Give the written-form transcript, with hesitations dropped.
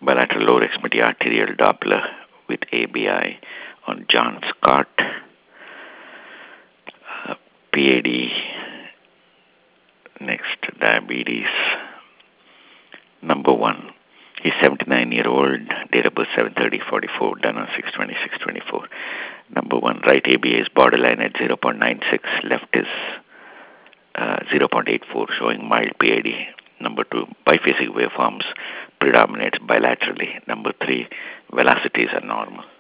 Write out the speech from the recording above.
bilateral lower extremity arterial Doppler with ABI on John Scott. PAD, next diabetes. Number 1. He's 79-year-old, date of birth 7/30/44, done on 6/26/24. Number 1, right ABA is borderline at 0.96, left is 0.84, showing mild PID. Number 2, biphasic waveforms predominates bilaterally. Number 3, velocities are normal.